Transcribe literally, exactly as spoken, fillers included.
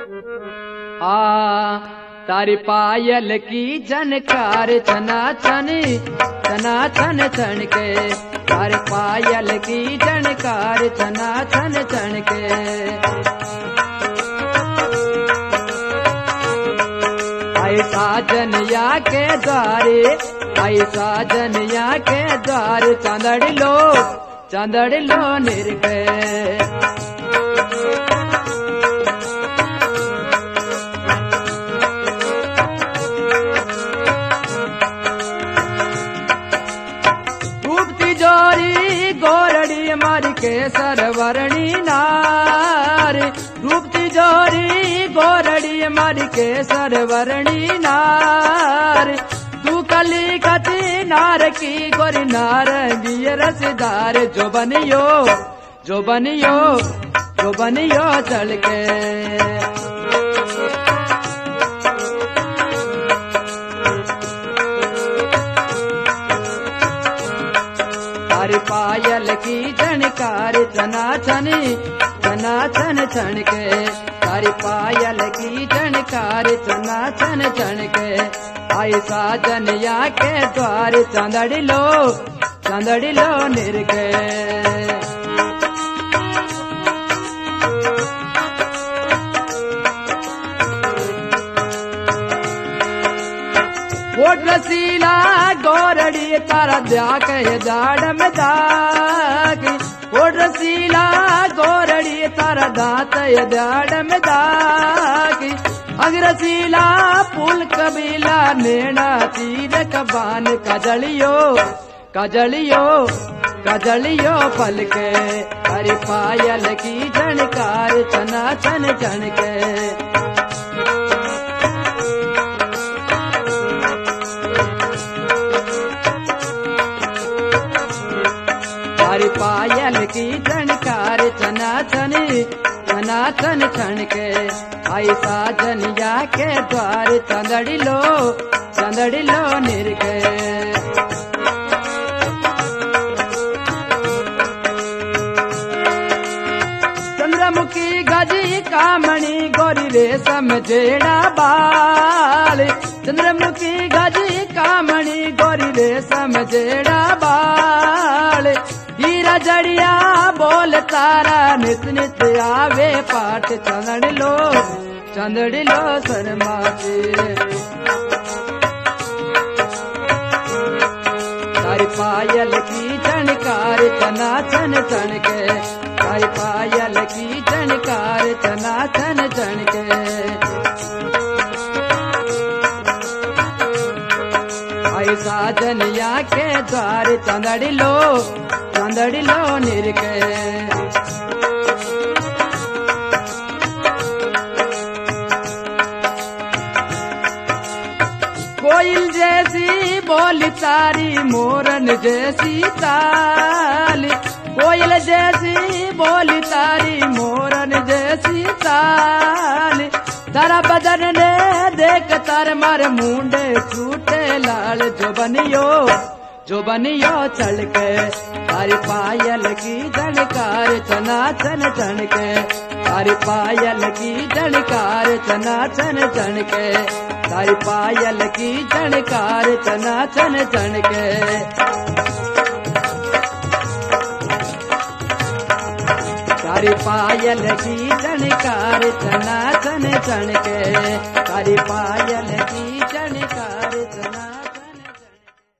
आ तारी पायल की झनकार छना छन छना छन छन के, तारी पायल की झनकार छना छन छन के। आई साजनिया के द्वारे, आई साजनिया के द्वार, चांदड़ लो चांदड़ लो निरखे। गोरड़ी मारी के सरवरणी नार, रूप तिजोरी गोरड़ी मारी के सरवरणी नार। तू कली कति नार की गोरी नार बिय रसदार, जो बनियो जो बनियो जो बनियो चल के। तारी पायल की झनकार छना छन छना छन छन के, तारी पायल की झनकार छना छन छन के। आई साजनिया के द्वार, चांदड़ लो चांदड़ लो निरखे। वोट रसीला गोरड़ी तारा द्या के दाड़ में दाग, वोट रसीला गोरड़ी तारा दात दाड़ में दाग। अग्रसीला पुल कबीला नेना तीर कबान, कजलियो कजलियो कजलियो पल के। तारी पायल की झनकार छना छन छन के। तारी पायल की झनकार छना छन छना छन छन के। आई साजनिया के द्वार, चांदड़ लो चांदड़ लो निरखे। चंद्रमुखी गजी कामणी गोरी रेशम जेड़ा बाल, चंद्रमुखी गजी कामणी गोरी रेशम जेड़ा बाल। हीरा जड़िया बोल तारा नित नित आवे पाठ, चांदड़ लो चांदड़ लो शर्माते। तारी पायल की झनकार छना छन छन के, तारी पायल की झनकार छना छन छन के। आई साजनिया के द्वार, चांदड़ लो चांदड़ लो निरखे। कोयल जैसी बोली तारी मोरन जैसी ताल, कोयल जैसी बोली तारी मोरन जैसी ताल। तारा बदन ने देख तार मार मुंडे छूटे लाल, जो बनियो जो बनियो चल के। तारी पायल की झनकार छना छन छन के, तारी पायल की झनकार छना छन छन के। तारी पायल की झनकार छना छन छन के। तारी पायल की झनकार छना छन छन के, तारी पायल की झनकार छना